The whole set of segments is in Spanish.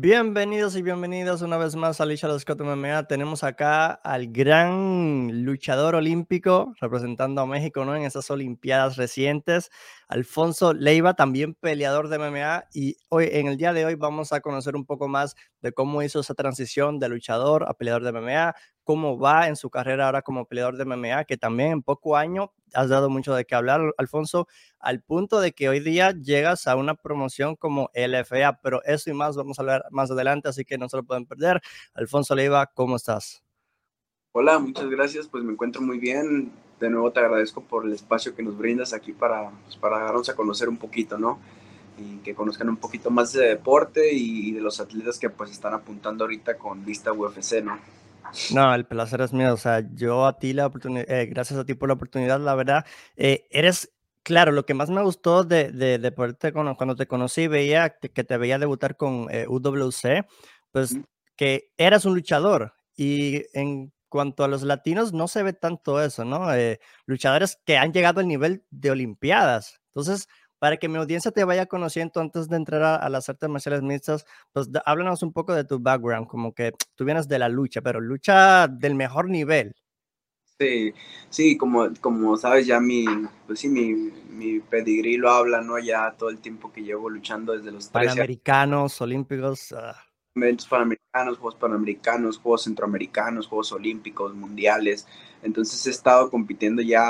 Bienvenidos y bienvenidas una vez más a Licha Scott MMA. Tenemos acá al gran luchador olímpico representando a México, ¿no? En esas Olimpiadas recientes, Alfonso Leiva, también peleador de MMA. Y hoy, en el día de hoy, vamos a conocer un poco más de cómo hizo esa transición de luchador a peleador de MMA, cómo va en su carrera ahora como peleador de MMA, que también en poco año has dado mucho de qué hablar, Alfonso, al punto de que hoy día llegas a una promoción como LFA, pero eso y más vamos a hablar más adelante, así que no se lo pueden perder. Alfonso Leiva, ¿cómo estás? Hola, muchas gracias, pues me encuentro muy bien. De nuevo te agradezco por el espacio que nos brindas aquí para darnos a conocer un poquito, ¿no? Y que conozcan un poquito más de deporte y de los atletas que pues están apuntando ahorita con vista UFC, ¿no? No, el placer es mío, o sea, yo a ti la oportunidad, gracias a ti por la oportunidad, la verdad, eres, claro, lo que más me gustó de poderte cuando te conocí, veía que te veía debutar con UWC, pues ¿Mm? que eras un luchador, y en cuanto a los latinos, no se ve tanto eso, ¿no? Luchadores que han llegado al nivel de Olimpiadas, entonces, para que mi audiencia te vaya conociendo antes de entrar a las artes marciales mixtas, pues háblanos un poco de tu background, como que tú vienes de la lucha, pero lucha del mejor nivel. Sí, sí, como sabes ya pues sí, mi pedigrí lo habla, ¿no? Ya todo el tiempo que llevo luchando desde los 13 años. Panamericanos, olímpicos. Eventos panamericanos, Juegos Centroamericanos, Juegos Olímpicos, Mundiales. Entonces he estado compitiendo ya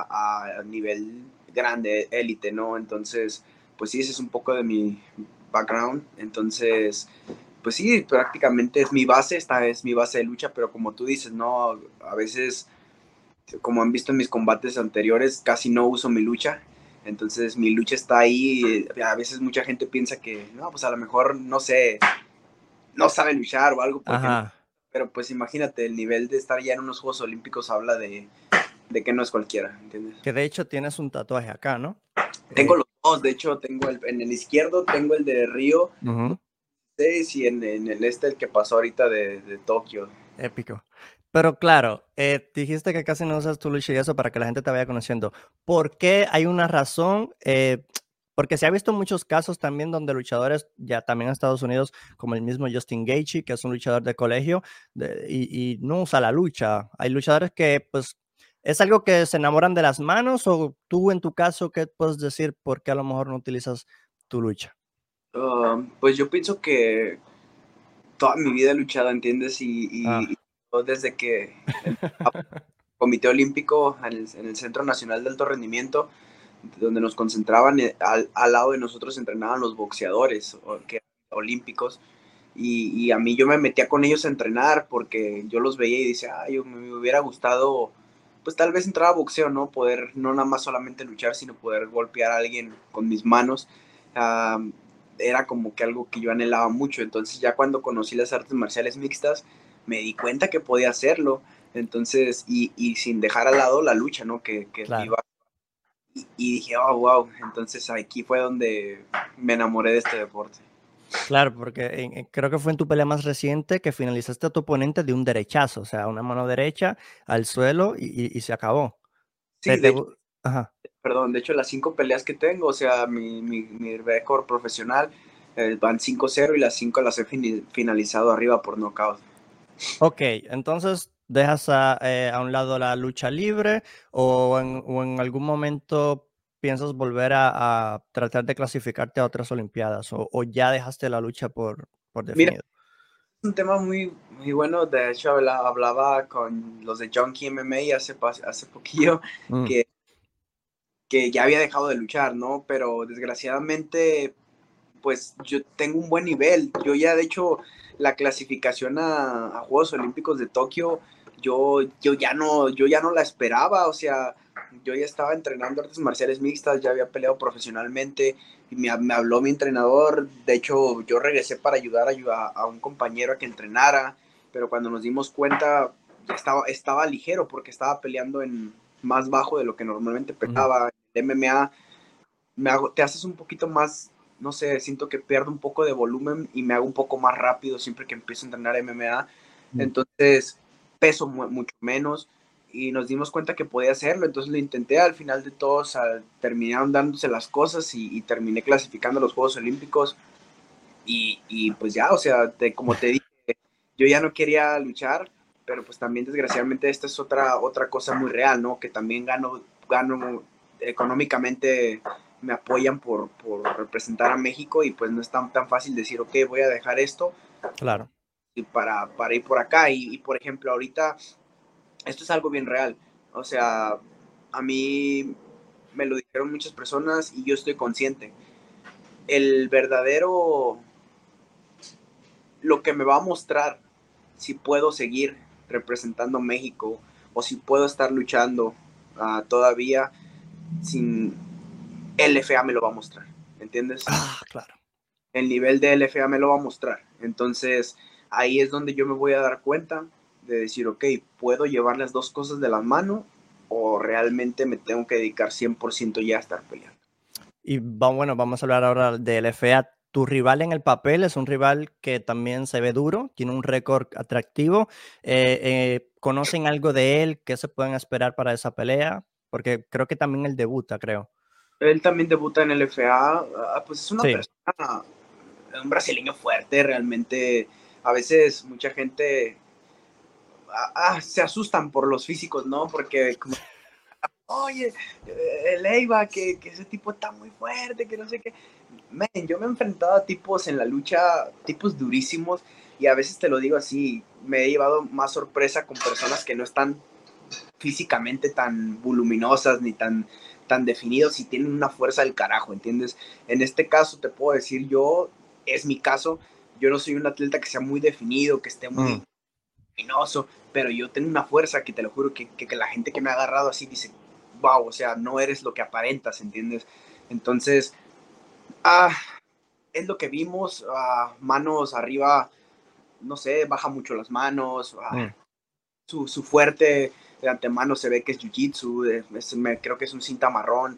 a nivel grande, élite, ¿no? Entonces, pues sí, ese es un poco de mi background. Entonces, pues sí, prácticamente es mi base, esta es mi base de lucha, pero como tú dices, ¿no? A veces, como han visto en mis combates anteriores, casi no uso mi lucha. Entonces mi lucha está ahí. A veces mucha gente piensa que, no, pues a lo mejor, no sé, no sabe luchar o algo porque no. Ajá. Pero pues imagínate, el nivel de estar ya en unos Juegos Olímpicos habla de que no es cualquiera, ¿entiendes? Que de hecho tienes un tatuaje acá, ¿no? Tengo Eh, los dos, de hecho, en el izquierdo tengo el de Río Ujú. 6 y en el el que pasó ahorita de Tokio. Épico. Pero claro, dijiste que casi no usas tu lucha y eso para que la gente te vaya conociendo. ¿Por qué hay una razón? Porque se ha visto muchos casos también donde luchadores, ya también en Estados Unidos, como el mismo Justin Gaethje, que es un luchador de colegio, y no usa la lucha. Hay luchadores que, pues, ¿es algo que se enamoran de las manos? O tú, en tu caso, ¿qué puedes decir por qué a lo mejor no utilizas tu lucha? Pues yo pienso que toda mi vida he luchado, ¿entiendes? Y Ah. yo desde que el Comité Olímpico en el Centro Nacional de Alto Rendimiento, donde nos concentraban al lado de nosotros entrenaban los boxeadores que eran olímpicos y a mí yo me metía con ellos a entrenar porque yo los veía y decía, ay, me hubiera gustado pues tal vez entrar a boxeo, ¿no? Poder no nada más solamente luchar, sino poder golpear a alguien con mis manos. Uh, Era como que algo que yo anhelaba mucho. Entonces ya cuando conocí las artes marciales mixtas, me di cuenta que podía hacerlo. Entonces, y sin dejar al lado la lucha, ¿no? Que es mi Claro. base. Y dije, oh, wow. Entonces aquí fue donde me enamoré de este deporte. Claro, porque creo que fue en tu pelea más reciente que finalizaste a tu oponente de un derechazo, o sea, una mano derecha al suelo y se acabó. Sí, Ajá. perdón, de hecho las 5 peleas que tengo, o sea, mi récord profesional van 5-0 y las 5 las he finalizado arriba por nocaut. Ok, entonces dejas a un lado la lucha libre o en algún momento piensas volver a tratar de clasificarte a otras Olimpiadas o ya dejaste la lucha por Mira, definido. es un tema muy bueno, de hecho hablaba con los de Junkie MMA hace poquillo Mm, que, que ya había dejado de luchar, ¿no? Pero desgraciadamente pues yo tengo un buen nivel. Yo ya, de hecho, la clasificación a Juegos Olímpicos de Tokio, yo ya no la esperaba. O sea, yo ya estaba entrenando artes marciales mixtas, ya había peleado profesionalmente y me habló mi entrenador. De hecho, yo regresé para ayudar a un compañero a que entrenara, pero cuando nos dimos cuenta, ya estaba ligero porque estaba peleando en más bajo de lo que normalmente ujú, peleaba. El MMA te haces un poquito más, no sé, siento que pierdo un poco de volumen y me hago un poco más rápido siempre que empiezo a entrenar MMA. mm. Entonces, peso mucho menos y nos dimos cuenta que podía hacerlo. Entonces lo intenté, al final de todos terminaron dándose las cosas y terminé clasificando a los Juegos Olímpicos. y pues ya, o sea, como te dije, yo ya no quería luchar, pero pues también desgraciadamente esta es otra cosa muy real, ¿no? Que también gano económicamente, me apoyan por representar a México y pues no es tan fácil decir, ok, voy a dejar esto Claro. y para ir por acá. Y por ejemplo, ahorita, esto es algo bien real. O sea, a mí me lo dijeron muchas personas y yo estoy consciente. El verdadero, lo que me va a mostrar si puedo seguir representando a México o si puedo estar luchando todavía sin LFA me lo va a mostrar, ¿entiendes? Ah, claro. El nivel de LFA me lo va a mostrar. Entonces, ahí es donde yo me voy a dar cuenta de decir, ok, ¿puedo llevar las dos cosas de la mano o realmente me tengo que dedicar 100% ya a estar peleando? Y bueno, vamos a hablar ahora del FA. Tu rival en el papel es un rival que también se ve duro, tiene un récord atractivo. ¿Conocen algo de él? ¿Qué se pueden esperar para esa pelea? Porque creo que también él debuta, creo. Él también debuta en el FA, pues es una Sí. persona, un brasileño fuerte, realmente. A veces mucha gente se asustan por los físicos, ¿no? Porque como, oye, Leiva, que ese tipo está muy fuerte, que no sé qué. Man, yo me he enfrentado a tipos en la lucha, tipos durísimos, y a veces te lo digo así, me he llevado más sorpresa con personas que no están físicamente tan voluminosas ni tan definidos y tienen una fuerza del carajo, ¿entiendes? En este caso te puedo decir yo, es mi caso, yo no soy un atleta que sea muy definido, que esté muy luminoso, pero yo tengo una fuerza que te lo juro que la gente que me ha agarrado así dice, wow, o sea, no eres lo que aparentas, ¿entiendes? Entonces, ah, es lo que vimos, manos arriba, no sé, baja mucho las manos, Mm. su fuerte de antemano se ve que es jiu-jitsu, creo que es un cinta marrón,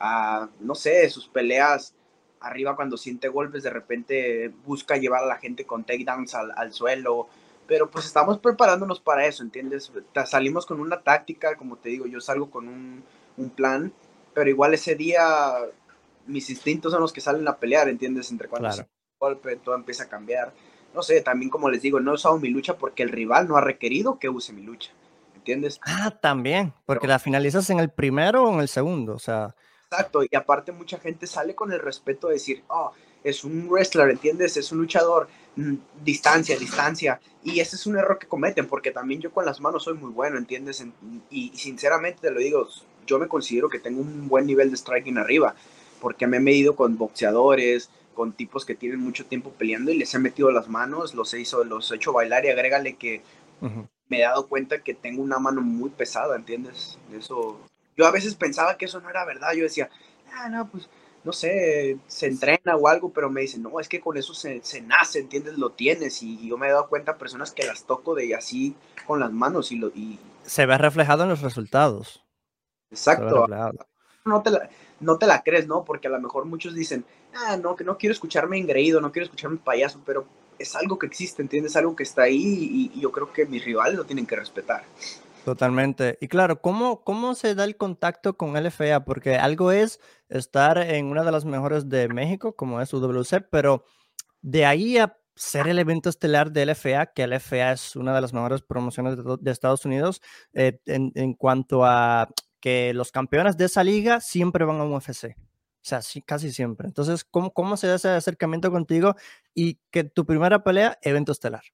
no sé, sus peleas arriba cuando siente golpes de repente busca llevar a la gente con takedowns al suelo, pero pues estamos preparándonos para eso, ¿entiendes? Salimos con una táctica, como te digo, yo salgo con un plan, pero igual ese día mis instintos son los que salen a pelear, ¿entiendes? Entre cuando Claro. siento un golpe, todo empieza a cambiar. No sé, también como les digo, no he usado mi lucha porque el rival no ha requerido que use mi lucha, ¿entiendes? Ah, también, porque Pero, la finalizas en el primero o en el segundo, o sea, exacto, y aparte mucha gente sale con el respeto de decir, oh, es un wrestler, ¿entiendes? Es un luchador, distancia, distancia, y ese es un error que cometen, porque también yo con las manos soy muy bueno, ¿entiendes? Y sinceramente te lo digo, yo me considero que tengo un buen nivel de striking arriba, porque me he medido con boxeadores, con tipos que tienen mucho tiempo peleando y les he metido las manos, los he hecho bailar y agrégale que ujú. me he dado cuenta que tengo una mano muy pesada, ¿entiendes? Eso, yo a veces pensaba que eso no era verdad, yo decía, no, pues, no sé, se entrena o algo, pero me dicen, no, es que con eso se nace, ¿entiendes? Lo tienes, y yo me he dado cuenta personas que las toco de así con las manos, y Se ve reflejado en los resultados, se ve exacto, reflejado. no te no te la crees, ¿no? Porque a lo mejor muchos dicen, no, que no quiero escucharme engreído, no quiero escucharme payaso, pero es algo que existe, ¿entiendes? Algo que está ahí, y yo creo que mis rivales lo tienen que respetar. Totalmente. Y claro, ¿cómo se da el contacto con LFA? Porque algo es estar en una de las mejores de México, como es UWC, pero de ahí a ser el evento estelar de LFA, que LFA es una de las mejores promociones de Estados Unidos, en cuanto a que los campeones de esa liga siempre van a un UFC. O sea, sí, casi siempre. Entonces, ¿cómo se da ese acercamiento contigo y que tu primera pelea, evento estelar?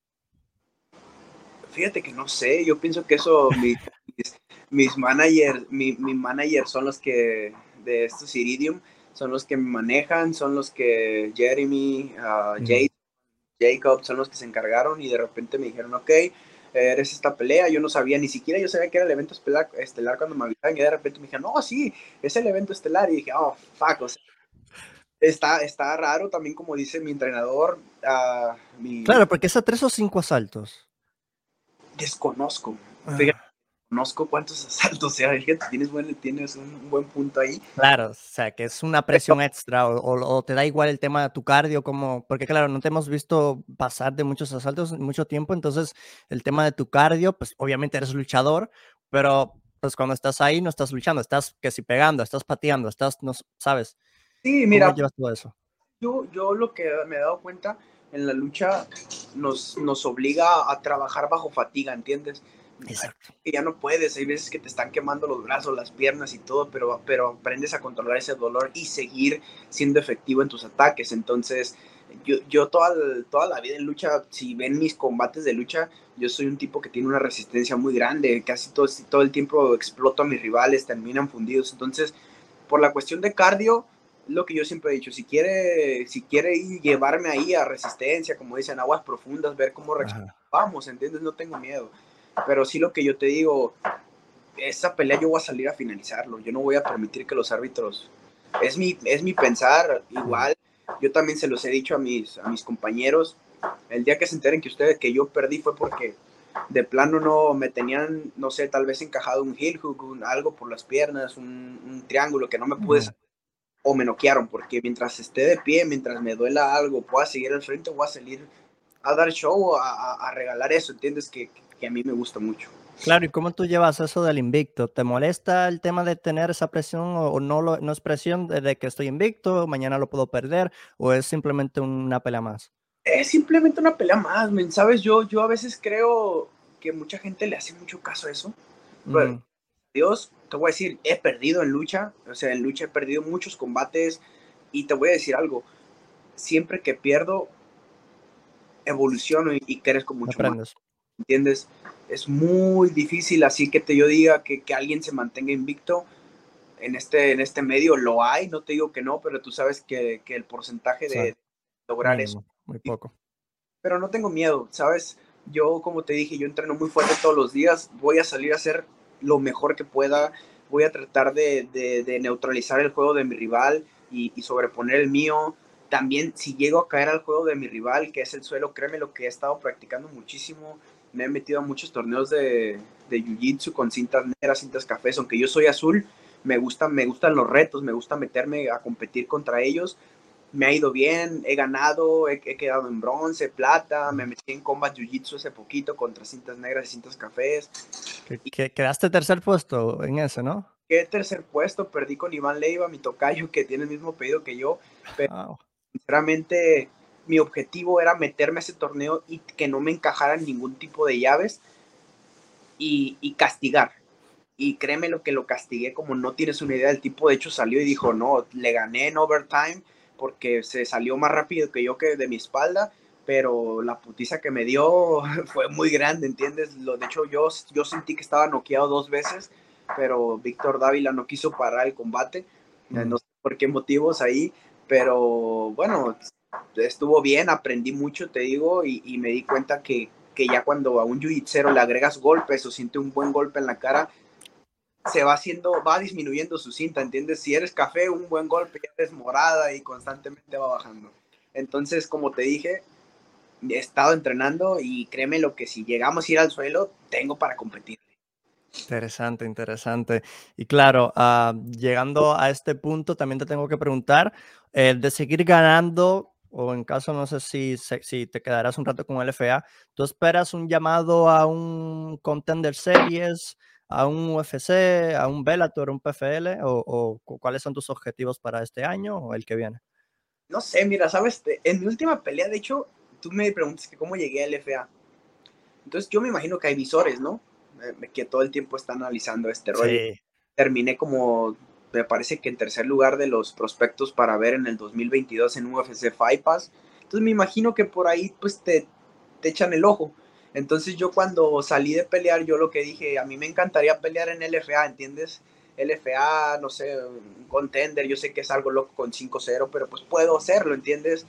Fíjate que no sé, yo pienso que eso mis managers, mi manager son los que de estos Iridium, son los que me manejan, son los que Jeremy, Mm. Jacob, son los que se encargaron y de repente me dijeron, ok, eres esta pelea, yo no sabía, ni siquiera yo sabía que era el evento estelar cuando me avisaron y de repente me dijeron, no, sí, es el evento estelar y dije, oh, fuck, o sea, está raro también como dice mi entrenador, Claro, porque es a 3 o 5 asaltos. desconozco. Fíjate, Ah. conozco cuántos asaltos, o sea, fíjate, tienes un buen punto ahí. Claro, o sea, que es una Pero presión extra o te da igual el tema de tu cardio, como, porque claro, no te hemos visto pasar de muchos asaltos en mucho tiempo, entonces el tema de tu cardio, pues obviamente eres luchador, pero pues cuando estás ahí no estás luchando, estás que si pegando, estás pateando, estás, no sabes, sí, ¿cómo mira, llevas todo eso? Yo lo que me he dado cuenta en la lucha nos obliga a trabajar bajo fatiga, ¿entiendes? Exacto. Que ya no puedes, hay veces que te están quemando los brazos, las piernas y todo, pero aprendes a controlar ese dolor y seguir siendo efectivo en tus ataques. Entonces, yo toda la vida en lucha, si ven mis combates de lucha, yo soy un tipo que tiene una resistencia muy grande, casi todo el tiempo exploto a mis rivales, terminan fundidos. Entonces, por la cuestión de cardio, lo que yo siempre he dicho, si quiere llevarme ahí a resistencia, como dicen, aguas profundas, ver cómo reaccionamos, Ajá. vamos, ¿entiendes? No tengo miedo. Pero sí lo que yo te digo, esa pelea yo voy a salir a finalizarlo, yo no voy a permitir que los árbitros, es mi pensar, igual, yo también se los he dicho a mis compañeros, el día que se enteren que yo perdí fue porque de plano no me tenían, no sé, tal vez encajado un heel hook, algo por las piernas, un triángulo que no me pude Ujú. salir, o me noquearon, porque mientras esté de pie, mientras me duela algo, pueda seguir al frente, voy a salir a dar show, a regalar eso, ¿entiendes? Que a mí me gusta mucho. Claro, ¿y cómo tú llevas eso del invicto? ¿Te molesta el tema de tener esa presión o no es presión de que estoy invicto, mañana lo puedo perder o es simplemente una pelea más? Es simplemente una pelea más, men, ¿sabes? Yo a veces creo que mucha gente le hace mucho caso a eso, pero Ujú. Dios, te voy a decir, he perdido en lucha, o sea, en lucha he perdido muchos combates y te voy a decir algo, siempre que pierdo, evoluciono y crezco mucho más, Aprendes. ¿entiendes? Es muy difícil, así que yo diga que alguien se mantenga invicto en este medio, lo hay, no te digo que no, pero tú sabes que el porcentaje Sí, de lograr eso, mínimo, muy poco. pero no tengo miedo, ¿sabes? Yo, como te dije, yo entreno muy fuerte todos los días, voy a salir a hacer lo mejor que pueda, voy a tratar de neutralizar el juego de mi rival y sobreponer el mío. También, si llego a caer al juego de mi rival, que es el suelo, créeme lo que he estado practicando muchísimo. Me he metido a muchos torneos de jiu-jitsu con cintas negras, cintas cafés, aunque yo soy azul, me gustan los retos, me gusta meterme a competir contra ellos. Me ha ido bien, he ganado, he quedado en bronce, plata, me Ujú. metí en combat jiu-jitsu hace poquito contra cintas negras y cintas cafés. Y Que quedaste tercer puesto en ese, ¿no? quedé tercer puesto, perdí con Iván Leiva, mi tocayo, que tiene el mismo pedido que yo, pero Guau. sinceramente mi objetivo era meterme a ese torneo y que no me encajaran ningún tipo de llaves y castigar. Y créeme lo que lo castigué como no tienes una idea. El tipo de hecho salió y dijo, no, le gané en overtime porque se salió más rápido que yo que de mi espalda, pero la putiza que me dio fue muy grande, ¿entiendes? De hecho yo sentí que estaba noqueado 2 veces, pero Víctor Dávila no quiso parar el combate, no Mm. sé por qué motivos ahí, pero bueno, estuvo bien, aprendí mucho, te digo, y me di cuenta que ya cuando a un jiu-jitsu le agregas golpes o siente un buen golpe en la cara, va disminuyendo su cinta, ¿entiendes? Si eres café, un buen golpe ya eres morada y constantemente va bajando. Entonces, como te dije, he estado entrenando y créeme lo que si llegamos a ir al suelo, tengo para competir. Interesante, interesante. Y claro, llegando a este punto, también te tengo que preguntar, de seguir ganando, o en caso, no sé si te quedarás un rato con el FA, ¿tú esperas un llamado a un Contender Series, a un UFC, a un Bellator, un PFL, o cuáles son tus objetivos para este año o el que viene? No sé, mira, sabes, en mi última pelea, de hecho, tú me preguntas que cómo llegué al FA. Entonces, yo me imagino que hay visores, ¿no? Que todo el tiempo están analizando este rollo. Sí. Terminé como, me parece que en tercer lugar de los prospectos para ver en el 2022 en UFC Fight Pass. Entonces me imagino que por ahí pues te echan el ojo. Entonces yo cuando salí de pelear, yo lo que dije, a mí me encantaría pelear en LFA, ¿entiendes? LFA, no sé, un contender, yo sé que es algo loco con 5-0, pero pues puedo hacerlo, ¿entiendes?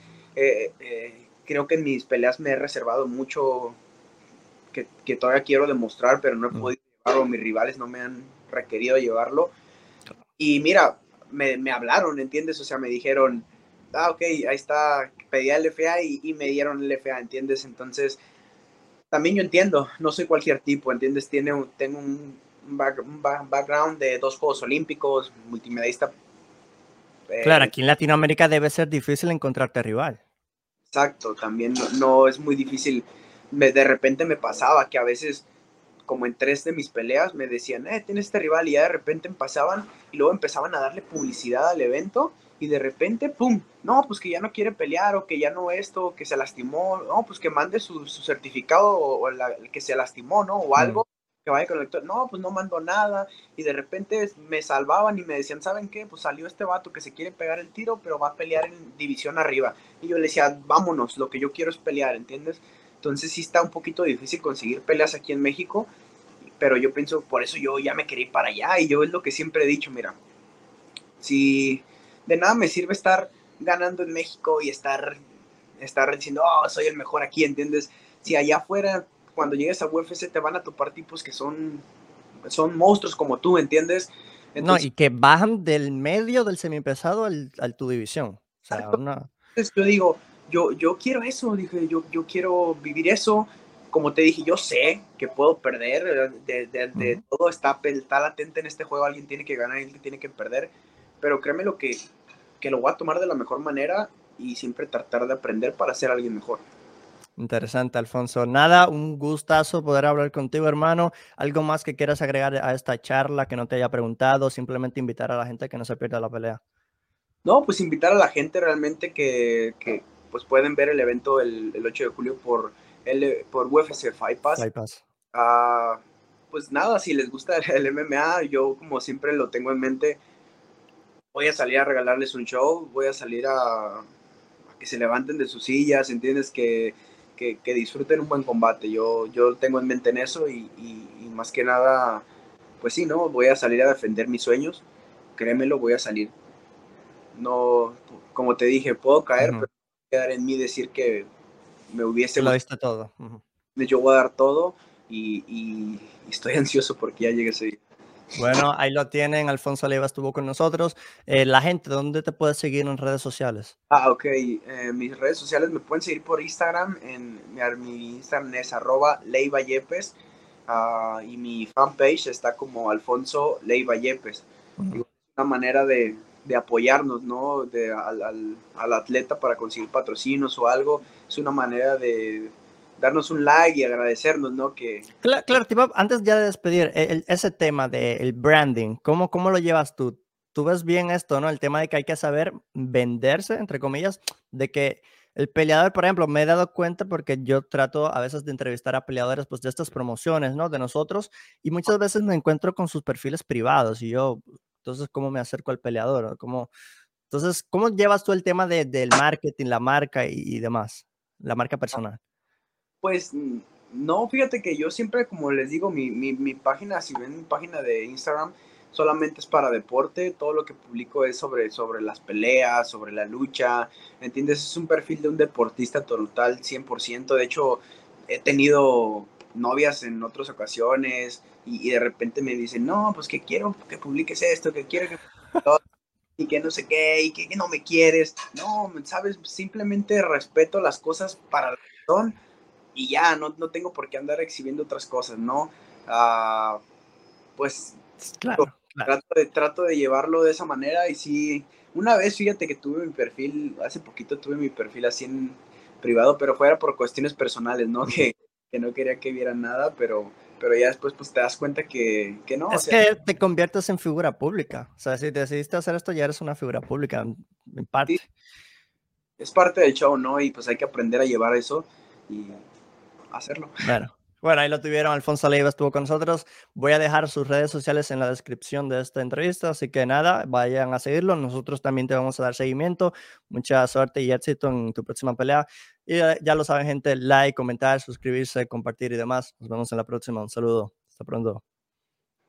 Creo que en mis peleas me he reservado mucho que todavía quiero demostrar, pero no he Mm. podido llevarlo, mis rivales no me han requerido llevarlo. Y mira, me hablaron, ¿entiendes? O sea, me dijeron, ok, ahí está, pedí el FA y me dieron el FA, ¿entiendes? Entonces, también yo entiendo, no soy cualquier tipo, ¿entiendes? Tengo un background de 2 Juegos Olímpicos, multimedista, Claro, eh, aquí en Latinoamérica debe ser difícil encontrarte rival. exacto, también no es muy difícil. De repente me pasaba que a veces como en 3 de mis peleas me decían, tienes este rival y ya de repente pasaban y luego empezaban a darle publicidad al evento y de repente, pum, no, pues que ya no quiere pelear o que ya no esto, que se lastimó, no, pues que mande su certificado o el que se lastimó, ¿no? O algo, que vaya con el doctor, no, pues no mandó nada y de repente me salvaban y me decían, ¿saben qué? Pues salió este vato que se quiere pegar el tiro, pero va a pelear en división arriba. Y yo le decía, vámonos, lo que yo quiero es pelear, ¿entiendes? Entonces sí está un poquito difícil conseguir peleas aquí en México, pero yo pienso, por eso yo ya me quería ir para allá y yo es lo que siempre he dicho, mira, si de nada me sirve estar ganando en México y estar diciendo, oh, soy el mejor aquí, ¿entiendes? Si allá afuera, cuando llegues a UFC, te van a topar tipos que son monstruos como tú, ¿entiendes? No, Entonces, y que bajan del medio del semipesado al tu división. O sea, una... yo digo, yo quiero eso, dije, yo quiero vivir eso. Como te dije, yo sé que puedo perder, de todo está latente en este juego, alguien tiene que ganar y alguien tiene que perder, pero créeme que lo voy a tomar de la mejor manera y siempre tratar de aprender para ser alguien mejor. Interesante, Alfonso. Nada, un gustazo poder hablar contigo, hermano. ¿Algo más que quieras agregar a esta charla que no te haya preguntado? Simplemente invitar a la gente que no se pierda la pelea. No, pues invitar a la gente realmente que pues pueden ver el evento el 8 de julio por UFC Fight Pass. Fight Pass. Uh, pues nada, si les gusta el MMA, yo como siempre lo tengo en mente, voy a salir a regalarles un show, voy a salir a que se levanten de sus sillas, ¿entiendes? Que disfruten un buen combate. Yo tengo en mente en eso y más que nada, pues sí, ¿no? Voy a salir a defender mis sueños, créemelo, voy a salir. No, como te dije, puedo caer, pero quedar en mí decir que me hubiese Que lo gustado, diste todo. yo voy a dar todo y estoy ansioso porque ya llegue ese día. Bueno, ahí lo tienen. Alfonso Leiva estuvo con nosotros. La gente, ¿dónde te puedes seguir en redes sociales? Ok. Mis redes sociales me pueden seguir por Instagram. Mi Instagram es @leiva_yepes. Y mi fanpage está como Alfonso Leiva Yepes. Ujú. Digo, es una manera de apoyarnos, ¿no? Al atleta para conseguir patrocinios o algo. Es una manera de darnos un like y agradecernos, ¿no? Claro, tipo, antes ya de despedir, ese tema del branding, ¿cómo lo llevas tú? Tú ves bien esto, ¿no? El tema de que hay que saber venderse, entre comillas, de que el peleador, por ejemplo, me he dado cuenta porque yo trato a veces de entrevistar a peleadores pues, de estas promociones, ¿no? De nosotros, y muchas veces me encuentro con sus perfiles privados y yo, entonces, ¿cómo me acerco al peleador? Entonces, ¿cómo llevas tú el tema del marketing, la marca y demás? La marca personal. Pues no, fíjate que yo siempre, como les digo, mi página, si ven mi página de Instagram, solamente es para deporte, todo lo que publico es sobre las peleas, sobre la lucha, ¿me entiendes? Es un perfil de un deportista total, 100%. De hecho, he tenido novias en otras ocasiones y de repente me dicen, no, pues que quiero que publiques esto, que quiero que y que no sé qué, y que no me quieres. No, sabes, simplemente respeto las cosas para la razón y ya, no tengo por qué andar exhibiendo otras cosas, ¿no? Pues Claro, claro. trato de llevarlo de esa manera y sí, una vez fíjate que tuve mi perfil, hace poquito tuve mi perfil así en privado, pero fuera por cuestiones personales, ¿no? Que no quería que vieran nada, pero ya después pues te das cuenta que no, o Es sea, que te conviertes en figura pública. O sea, si decidiste hacer esto, ya eres una figura pública, en sí, parte. es parte del show, ¿no? Y pues hay que aprender a llevar eso y hacerlo. Bueno, ahí lo tuvieron. Alfonso Leiva estuvo con nosotros. Voy a dejar sus redes sociales en la descripción de esta entrevista, así que nada, vayan a seguirlo. Nosotros también te vamos a dar seguimiento. Mucha suerte y éxito en tu próxima pelea. Y ya lo saben, gente, like, comentar, suscribirse, compartir y demás. Nos vemos en la próxima. Un saludo. Hasta pronto.